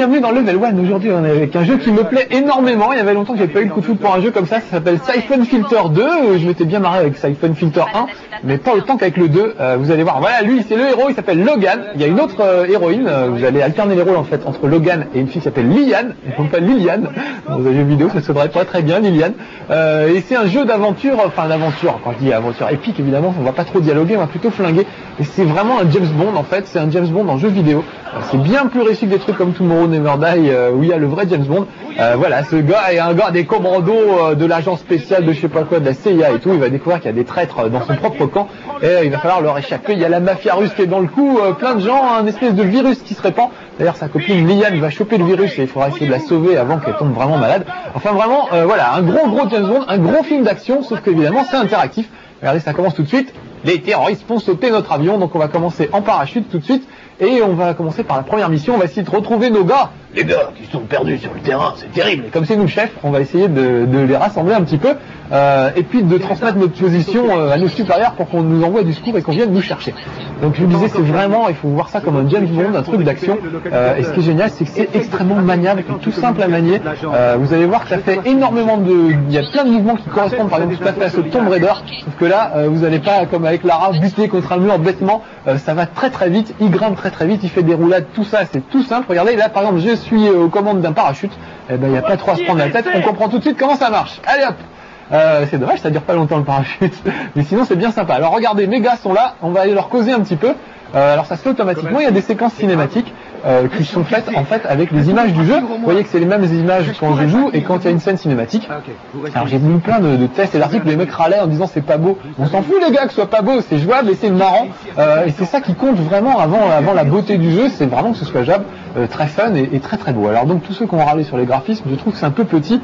bienvenue dans Level 1. Aujourd'hui on est avec un jeu qui me plaît énormément. Il y avait longtemps que j'ai pas eu le coup de foudre pour un jeu comme ça. Ça s'appelle Siphon Filter 2. Je m'étais bien marré avec Siphon Filter 1, mais pas autant qu'avec le 2. Vous allez voir, voilà, lui c'est le héros, il s'appelle Logan. Il y a une autre héroïne, vous allez alterner les rôles en fait entre Logan et une fille qui s'appelle Liliane, non pas Liliane. Dans un jeu vidéo ça se devrait pas très bien, Liliane. Et c'est un jeu d'aventure, enfin d'aventure, quand je dis aventure épique évidemment, on va pas trop dialoguer, on va plutôt flinguer. Et c'est vraiment un James Bond en fait, c'est un James Bond en jeu vidéo. C'est bien plus réussi que des trucs comme Tomorrow Never Die où il y a le vrai James Bond. Voilà, ce gars est un gars des commandos de l'agence spéciale de je sais pas quoi, de la CIA et tout. Il va découvrir qu'il y a des traîtres dans son propre camp et il va falloir leur échapper. Il y a la mafia russe qui est dans le coup, plein de gens, un espèce de virus qui se répand. D'ailleurs sa copine Liane va choper le virus et il faudra essayer de la sauver avant qu'elle tombe vraiment malade. Enfin vraiment, voilà, un gros James Bond, un gros film d'action, sauf qu'évidemment c'est interactif. Regardez, ça commence tout de suite. Les terroristes font sauter notre avion, donc on va commencer en parachute tout de suite. Et on va commencer par la première mission, on va essayer de retrouver nos gars. Les gars qui sont perdus sur le terrain, c'est terrible. Et comme c'est nous le chef, on va essayer de les rassembler un petit peu. Et puis de transmettre notre position à nos supérieurs pour qu'on nous envoie du secours et qu'on vienne nous chercher. Donc je vous disais, c'est vraiment, il faut voir ça comme un James Bond, un truc d'action. Et ce qui est génial, c'est que c'est extrêmement maniable, tout simple à manier. Vous allez voir que ça fait énormément il y a plein de mouvements qui correspondent par exemple tout à fait à ce Tomb Raider. Sauf que là, vous n'allez pas, comme avec Lara, buter contre un mur bêtement. Ça va très vite, il grimpe très vite, il fait des roulades, tout ça, c'est tout simple. Regardez, là par exemple, je suis aux commandes d'un parachute. Eh ben, il n'y a pas trop à se prendre la tête, on comprend tout de suite comment ça marche. Allez hop! C'est dommage, ça dure pas longtemps le parachute, mais sinon c'est bien sympa. Alors regardez, mes gars sont là, on va aller leur causer un petit peu. Alors ça se fait automatiquement, il y a des séquences cinématiques qui sont faites en fait avec les images du jeu. Vous voyez que c'est les mêmes images quand je joue et quand il y a une scène cinématique. Alors j'ai vu plein de tests et d'articles, les mecs râlaient en disant c'est pas beau. On s'en fout les gars que ce soit pas beau, c'est jouable et c'est marrant. Et c'est ça qui compte vraiment avant la beauté du jeu, c'est vraiment que ce soit jouable, très fun et très beau. Alors donc tous ceux qui ont râlé sur les graphismes, je trouve que c'est un peu petit.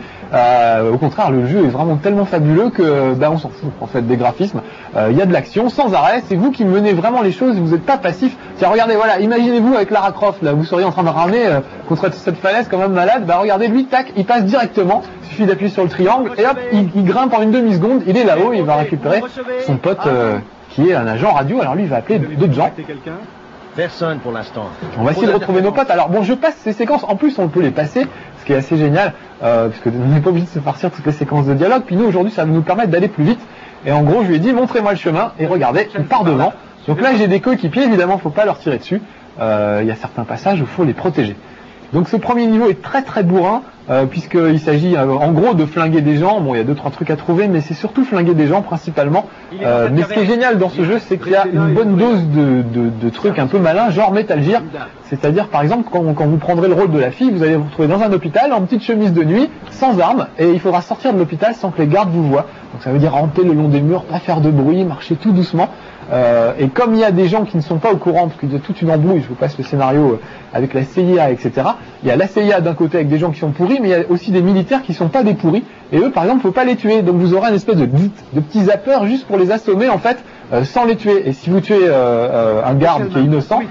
Au contraire, le jeu est vraiment tellement fabuleux que on s'en fout en fait des graphismes. Il y a de l'action sans arrêt, c'est vous qui menez vraiment les choses, vous n'êtes pas passif. Tiens, regardez, voilà, imaginez-vous avec Lara Croft, là, vous seriez en train de ramer contre cette falaise quand même malade, bah regardez lui, tac, il passe directement, il suffit d'appuyer sur le triangle, et hop, il grimpe en une demi-seconde, il est là-haut, il va récupérer son pote qui est un agent radio, alors lui il va appeler d'autres gens. Personne pour l'instant. On va essayer de retrouver nos potes. Alors bon, je passe ces séquences, en plus on peut les passer, ce qui est assez génial, puisque on n'est pas obligé de se farcir toutes les séquences de dialogue, puis nous aujourd'hui ça va nous permettre d'aller plus vite, et en gros je lui ai dit montrez-moi le chemin, et regardez, il part devant. Donc là j'ai des coéquipiers, évidemment faut pas leur tirer dessus, il y a certains passages où il faut les protéger. Donc ce premier niveau est très bourrin, puisqu'il s'agit en gros de flinguer des gens. Bon, il y a 2-3 trucs à trouver, mais c'est surtout flinguer des gens principalement. Mais ce qui est génial dans ce jeu, c'est qu'il y a une bonne dose de trucs un peu malins, genre Metal Gear. C'est-à-dire par exemple quand vous prendrez le rôle de la fille, vous allez vous retrouver dans un hôpital en petite chemise de nuit, sans armes, et il faudra sortir de l'hôpital sans que les gardes vous voient. Donc ça veut dire ramper le long des murs, pas faire de bruit, marcher tout doucement. Et comme il y a des gens qui ne sont pas au courant, parce qu'il y a toute une embrouille, je vous passe le scénario avec la CIA, etc. Il y a la CIA d'un côté avec des gens qui sont pourris, mais il y a aussi des militaires qui sont pas des pourris. Et eux, par exemple, faut pas les tuer. Donc vous aurez une espèce de petits zappeurs juste pour les assommer, en fait, sans les tuer. Et si vous tuez un garde qui est innocent,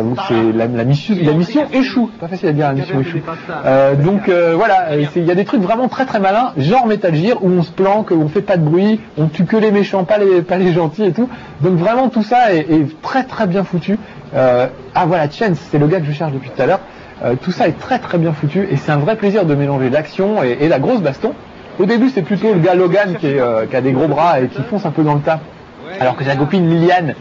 la mission échoue. C'est pas facile à dire, la mission échoue. Donc voilà, il y a des trucs vraiment très malins, genre Metal Gear, où on se planque, où on fait pas de bruit, on tue que les méchants, pas les gentils et tout. Donc vraiment tout ça est très bien foutu. Ah voilà, Chance, c'est le gars que je cherche depuis tout à l'heure. Tout ça est très bien foutu et c'est un vrai plaisir de mélanger l'action et la grosse baston. Au début c'est plutôt le gars Logan qui a des gros bras et qui fonce un peu dans le tas, alors que sa copine Liane,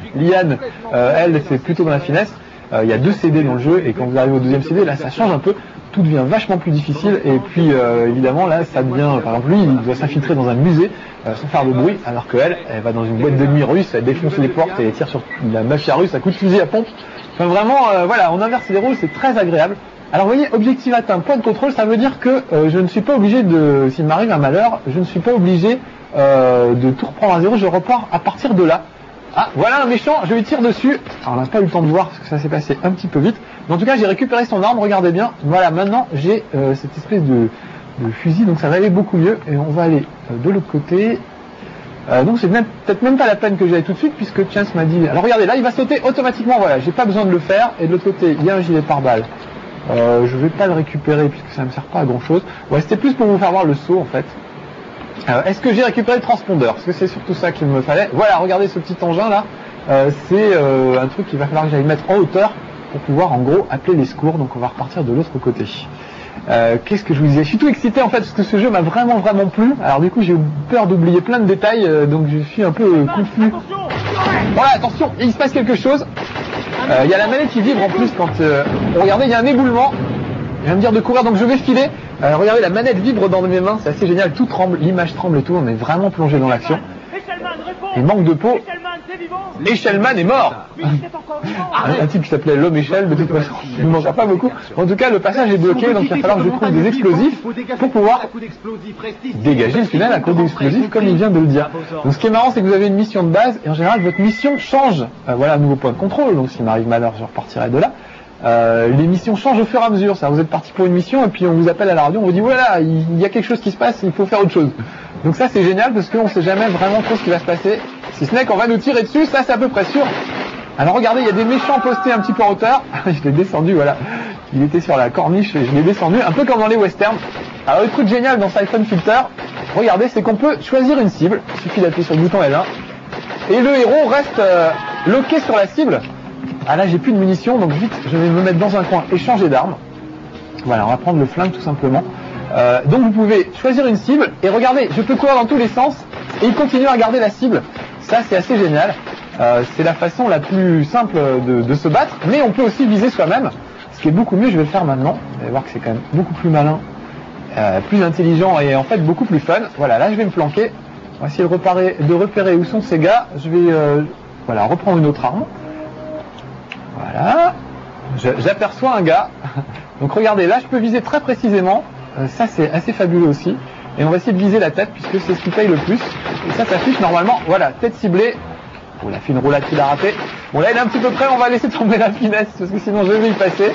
elle c'est plutôt dans la finesse. Il y a 2 CD dans le jeu et quand vous arrivez au 2e CD, là ça change un peu, tout devient vachement plus difficile et puis évidemment là ça devient, par exemple lui il doit s'infiltrer dans un musée sans faire de bruit, alors qu'elle va dans une boîte de nuit russe, elle défonce les portes et elle tire sur la mafia russe à coups de fusil à pompe. Enfin vraiment, voilà, on inverse les rôles, c'est très agréable. Alors vous voyez, objectif atteint, point de contrôle, ça veut dire que je ne suis pas obligé s'il m'arrive un malheur, je ne suis pas obligé de tout reprendre à zéro, je repars à partir de là. Ah, voilà un méchant, je lui tire dessus. Alors on n'a pas eu le temps de voir parce que ça s'est passé un petit peu vite. Mais en tout cas, j'ai récupéré son arme, regardez bien. Voilà, maintenant j'ai cette espèce de fusil, donc ça va aller beaucoup mieux. Et on va aller de l'autre côté. Donc c'est peut-être même pas la peine que j'aille tout de suite puisque Chance m'a dit... Alors regardez, là il va sauter automatiquement, voilà, j'ai pas besoin de le faire. Et de l'autre côté, il y a un gilet pare-balles. Je vais pas le récupérer puisque ça me sert pas à grand chose. Ouais, c'était plus pour vous faire voir le saut en fait. Est-ce que j'ai récupéré le transpondeur? Parce que c'est surtout ça qu'il me fallait. Voilà, regardez ce petit engin là. C'est un truc qu'il va falloir que j'aille mettre en hauteur pour pouvoir en gros appeler les secours. Donc on va repartir de l'autre côté. Qu'est-ce que je vous disais? Je suis tout excité en fait parce que ce jeu m'a vraiment plu. Alors du coup j'ai eu peur d'oublier plein de détails, donc je suis un peu confus. Voilà, attention, il se passe quelque chose. Il y a la manette qui vibre en plus quand... regardez, il y a un éboulement. Il vient me dire de courir, donc je vais filer. Regardez, la manette vibre dans mes mains, c'est assez génial, tout tremble, l'image tremble et tout, on est vraiment plongé dans l'action. Et manque de peau, Echelman est mort. Un type qui s'appelait l'homme échelle, de toute façon, il ne mangera pas beaucoup. En tout cas, le passage est bloqué, donc il va falloir que je trouve des explosifs pour pouvoir dégager le tunnel à cause d'explosifs, comme il vient de le dire. Donc ce qui est marrant, c'est que vous avez une mission de base, et en général, votre mission change. Voilà un nouveau point de contrôle, donc s'il m'arrive malheur, je repartirai de là. Les missions changent au fur et à mesure. Ça, vous êtes parti pour une mission et puis on vous appelle à la radio, on vous dit voilà, il y a quelque chose qui se passe, il faut faire autre chose. Donc ça c'est génial parce qu'on ne sait jamais vraiment trop ce qui va se passer. Si ce n'est qu'on va nous tirer dessus, ça c'est à peu près sûr. Alors regardez, il y a des méchants postés un petit peu en hauteur. Je l'ai descendu, voilà. Il était sur la corniche et je l'ai descendu, un peu comme dans les westerns. Alors le truc génial dans Siphon Filter, regardez, c'est qu'on peut choisir une cible. Il suffit d'appuyer sur le bouton L1 et le héros reste loqué sur la cible. Ah là j'ai plus de munitions, donc vite je vais me mettre dans un coin et changer d'arme. Voilà, on va prendre le flingue tout simplement. Donc vous pouvez choisir une cible et regardez, je peux courir dans tous les sens et il continue à garder la cible. Ça c'est assez génial. C'est la façon la plus simple de se battre, mais on peut aussi viser soi-même. Ce qui est beaucoup mieux, je vais le faire maintenant. Vous allez voir que c'est quand même beaucoup plus malin, plus intelligent et en fait beaucoup plus fun. Voilà, là je vais me planquer. On va essayer de repérer où sont ces gars. Je vais voilà, reprendre une autre arme. Voilà, j'aperçois un gars. Donc regardez, là je peux viser très précisément. Ça c'est assez fabuleux aussi. Et on va essayer de viser la tête puisque c'est ce qui paye le plus. Et ça s'affiche normalement. Voilà, tête ciblée. Oh, il a fait une roulade qu'il a raté. Bon là il est un petit peu près, on va laisser tomber la finesse parce que sinon je vais y passer.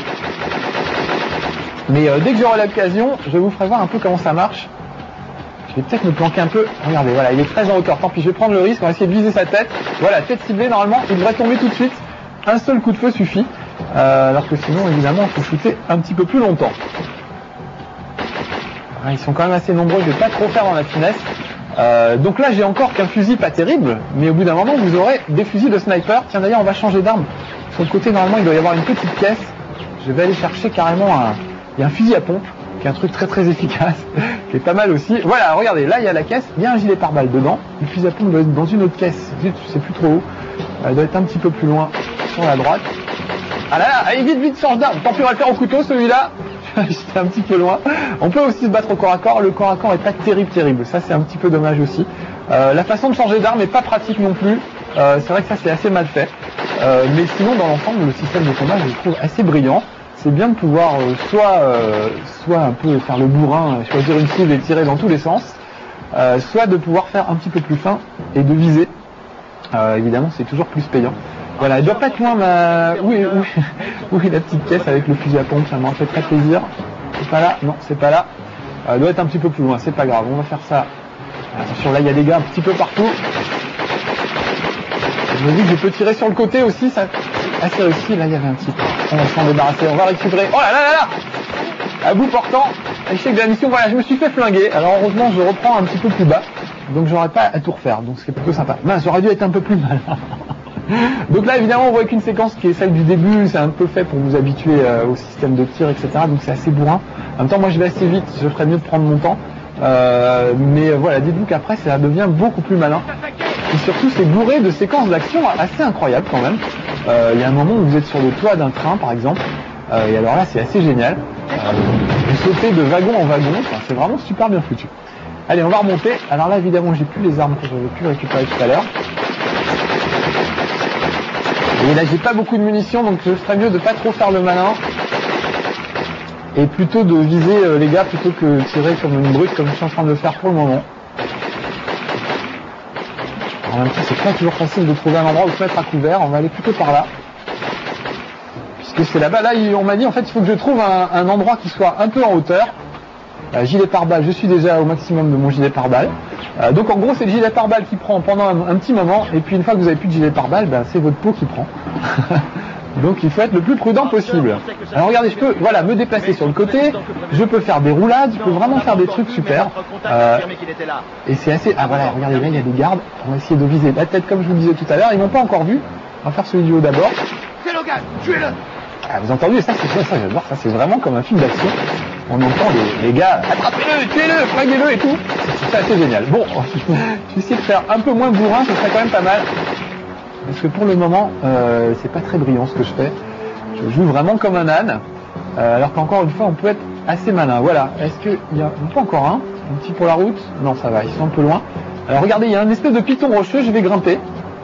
Mais dès que j'aurai l'occasion, je vous ferai voir un peu comment ça marche. Je vais peut-être me planquer un peu. Regardez, voilà, il est très en hauteur. Tant pis, je vais prendre le risque. On va essayer de viser sa tête. Voilà, tête ciblée, normalement, il devrait tomber tout de suite. Un seul coup de feu suffit. Alors que sinon, évidemment, il faut shooter un petit peu plus longtemps. Ah, ils sont quand même assez nombreux. Je vais pas trop faire dans la finesse. Donc là, j'ai encore qu'un fusil pas terrible. Mais au bout d'un moment, vous aurez des fusils de sniper. Tiens, d'ailleurs, on va changer d'arme. Sur le côté, normalement, il doit y avoir une petite caisse. Je vais aller chercher carrément il y a un fusil à pompe. Qui est un truc très très efficace, qui est pas mal aussi. Voilà, regardez, là il y a la caisse, il y a un gilet pare-balles dedans. Le fusil à pompe doit être dans une autre caisse, je sais plus trop où. Elle doit être un petit peu plus loin, sur la droite. Ah là là, allez vite, change d'arme. Tant pis, on va le faire au couteau celui-là. J'étais un petit peu loin. On peut aussi se battre au corps à corps. Le corps à corps est pas terrible. Ça c'est un petit peu dommage aussi. La façon de changer d'arme est pas pratique non plus. C'est vrai que ça c'est assez mal fait. Mais sinon dans l'ensemble, le système de combat je le trouve assez brillant. C'est bien de pouvoir soit un peu faire le bourrin, choisir une cible et tirer dans tous les sens, soit de pouvoir faire un petit peu plus fin et de viser. Évidemment, c'est toujours plus payant. Voilà, elle doit pas être loin ma... Oui, la petite caisse avec le fusil à pompe, ça m'a fait très plaisir. C'est pas là? Non, c'est pas là. Elle doit être un petit peu plus loin, c'est pas grave, on va faire ça. Attention, là il y a des gars un petit peu partout. Je me dis que je peux tirer sur le côté aussi, ça... Ah c'est réussi, là il y avait un type. On va s'en débarrasser, on va récupérer. Oh là là à bout portant, échec de la mission, voilà, je me suis fait flinguer. Alors heureusement je reprends un petit peu plus bas, donc j'aurais pas à tout refaire, donc c'est plutôt sympa. Mince, j'aurais dû être un peu plus mal. Donc là évidemment on voit qu'une séquence qui est celle du début, c'est un peu fait pour vous habituer au système de tir, etc. Donc c'est assez bourrin. En même temps moi je vais assez vite, je ferais mieux de prendre mon temps. Mais voilà, dites-vous qu'après ça devient beaucoup plus malin. Et surtout c'est bourré de séquences d'action assez incroyables quand même. Il y a un moment où vous êtes sur le toit d'un train par exemple, et alors là c'est assez génial. Vous sautez de wagon en wagon, enfin, c'est vraiment super bien foutu. Allez, on va remonter. Alors là évidemment j'ai plus les armes que j'avais pu récupérer tout à l'heure. Et là j'ai pas beaucoup de munitions, donc je ferais mieux de pas trop faire le malin. Et plutôt de viser les gars plutôt que tirer comme une brute comme je suis en train de le faire pour le moment. En même temps c'est pas toujours facile de trouver un endroit où se mettre à couvert, on va aller plutôt par là. Puisque c'est là-bas, là on m'a dit en fait il faut que je trouve un endroit qui soit un peu en hauteur. Gilet pare-balles, je suis déjà au maximum de mon gilet pare-balles. Donc en gros c'est le gilet pare-balles qui prend pendant un petit moment, et puis une fois que vous avez plus de gilet pare-balles, ben, c'est votre peau qui prend. Donc il faut être le plus prudent possible. Alors regardez, je peux me déplacer sur le côté, je peux faire des roulades, je peux vraiment faire des trucs super. Et c'est assez... Ah voilà, regardez, là il y a des gardes, on va essayer de viser la tête comme je vous le disais tout à l'heure, ils m'ont pas encore vu. On va faire ce vidéo d'abord. Ah, vous entendez, ça j'adore, ça c'est vraiment comme un film d'action. On entend les gars, attrapez-le, tuez-le, flinguez-le et tout. C'est assez génial. Bon, je vais essayer de faire un peu moins bourrin, ce serait quand même pas mal. Parce que pour le moment, c'est pas très brillant ce que je fais. Je joue vraiment comme un âne. Alors qu'encore une fois, on peut être assez malin. Voilà. Est-ce qu'il y a... Pas encore un petit pour la route? Non, ça va, ils sont un peu loin. Alors regardez, il y a un espèce de piton rocheux, je vais grimper.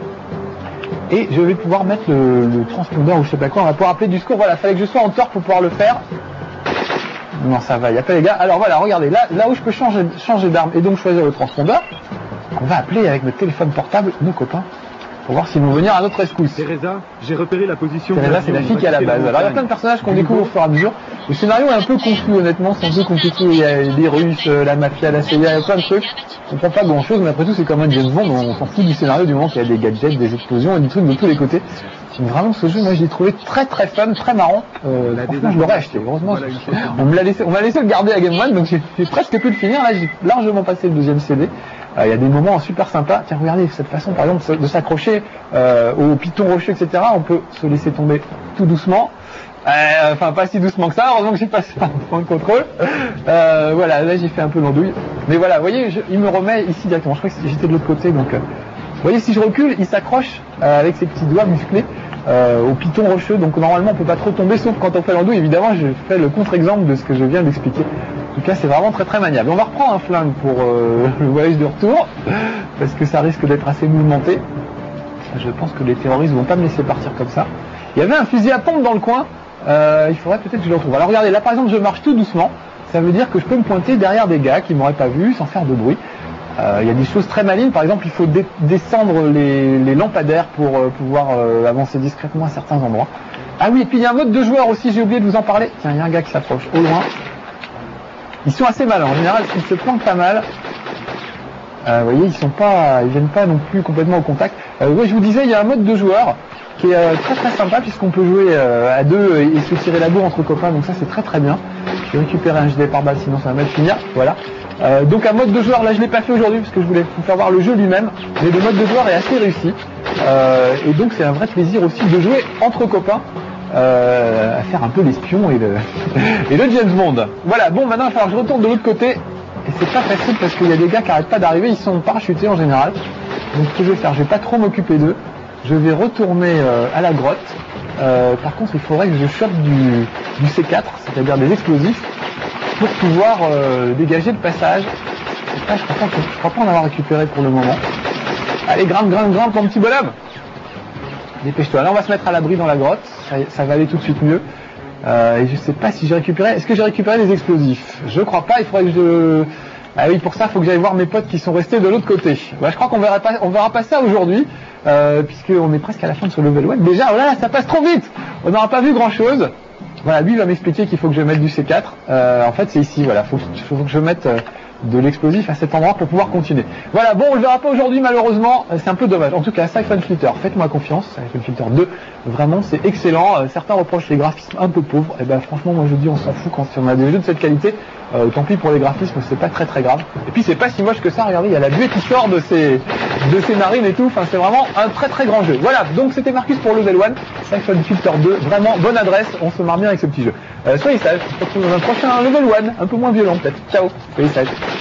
Et je vais pouvoir mettre le transpondeur ou je sais pas quoi, on va pouvoir appeler du secours. Voilà, fallait que je sois en torque pour pouvoir le faire. Non, ça va, il n'y a pas les gars. Alors voilà, regardez, là où je peux changer d'arme et donc choisir le transpondeur, on va appeler avec notre téléphone portable nos copains pour voir s'ils vont venir à notre rescousse. Teresa, j'ai repéré la position. Teresa, c'est la fille qui est à la base. Alors il y a plein de personnages qu'on découvre au fur et à mesure. Le scénario est un peu confus, honnêtement, c'est un peu compliqué. Il y a des Russes, la mafia, la CIA, il y a plein de trucs. On comprend pas grand chose, mais après tout, c'est comme un James Bond, on s'en fout du scénario du moment qu'il y a des gadgets, des explosions et des trucs de tous les côtés. Donc vraiment, ce jeu, moi, je l'ai trouvé très très fun, très marrant. Franchement, je l'aurais acheté. Heureusement, on m'a laissé le garder à Game One, donc j'ai presque pu le finir. Là, j'ai largement passé le deuxième CD. Il y a des moments super sympas. Tiens, regardez, cette façon, par exemple, de s'accrocher au piton rocheux, etc. On peut se laisser tomber tout doucement. Enfin, pas si doucement que ça. Heureusement que j'ai passé un point de contrôle. Voilà, là, j'ai fait un peu l'andouille. Mais voilà, vous voyez, il me remet ici directement. Je crois que j'étais de l'autre côté, donc... vous voyez, si je recule, il s'accroche avec ses petits doigts musclés au piton rocheux. Donc normalement, on peut pas trop tomber, sauf quand on fait l'andouille. Évidemment, je fais le contre-exemple de ce que je viens d'expliquer. En tout cas, c'est vraiment très très maniable. On va reprendre un flingue pour le voyage de retour, parce que ça risque d'être assez mouvementé. Je pense que les terroristes vont pas me laisser partir comme ça. Il y avait un fusil à pompe dans le coin. Il faudrait peut-être que je le retrouve. Alors regardez, là par exemple, je marche tout doucement. Ça veut dire que je peux me pointer derrière des gars qui m'auraient pas vu sans faire de bruit. Il y a des choses très malines, par exemple il faut descendre les lampadaires pour pouvoir avancer discrètement à certains endroits. Ah oui, et puis il y a un mode de joueur aussi, j'ai oublié de vous en parler. Tiens, il y a un gars qui s'approche au loin. Ils sont assez malins, en général ils se planquent pas mal. Vous voyez, ils viennent pas non plus complètement au contact. Ouais, je vous disais, il y a un mode de joueur qui est très très sympa puisqu'on peut jouer à deux et se tirer la bourre entre copains, donc ça c'est très très bien. Je vais récupérer un gilet pare-balles sinon ça va mal finir, voilà. Donc un mode de joueur, là je l'ai pas fait aujourd'hui parce que je voulais vous faire voir le jeu lui-même, mais le mode de joueur est assez réussi. Et donc c'est un vrai plaisir aussi de jouer entre copains, à faire un peu l'espion et le James Bond. Voilà, bon maintenant il va falloir que je retourne de l'autre côté, et c'est pas facile parce qu'il y a des gars qui arrêtent pas d'arriver, ils sont parachutés en général. Donc ce que je vais faire, je vais pas trop m'occuper d'eux, je vais retourner à la grotte. Par contre il faudrait que je chope du C4, c'est-à-dire des explosifs, pour pouvoir dégager le passage. Là, je crois pas en avoir récupéré pour le moment. Allez, grimpe mon petit bonhomme. Dépêche-toi. Là, on va se mettre à l'abri dans la grotte. Ça va aller tout de suite mieux. Et je sais pas si j'ai récupéré... Est-ce que j'ai récupéré les explosifs? Je crois pas. Il faudrait que je... Ah oui, pour ça, il faut que j'aille voir mes potes qui sont restés de l'autre côté. Bah, je crois qu'on verra pas ça aujourd'hui, puisqu'on est presque à la fin de ce level 1. Déjà, oh là, ça passe trop vite. On n'aura pas vu grand-chose. Voilà, lui il va m'expliquer qu'il faut que je mette du C4. En fait, c'est ici, voilà, faut que je mette de l'explosif à cet endroit pour pouvoir continuer. Voilà, bon, on le verra pas aujourd'hui malheureusement, c'est un peu dommage. En tout cas, Siphon Filter, faites-moi confiance, Siphon Filter 2, vraiment c'est excellent. Certains reprochent les graphismes un peu pauvres, et ben franchement moi je dis on s'en fout quand on a des jeux de cette qualité, tant pis pour les graphismes, c'est pas très très grave. Et puis c'est pas si moche que ça, regardez, il y a la buée qui sort de ces narines et tout, enfin c'est vraiment un très très grand jeu. Voilà, donc c'était Marcus pour Level 1, Siphon Filter 2, vraiment bonne adresse, on se marre bien avec ce petit jeu. Soyez sages, on se retrouve dans un prochain Level 1, un peu moins violent peut-être. Ciao, soyez sages.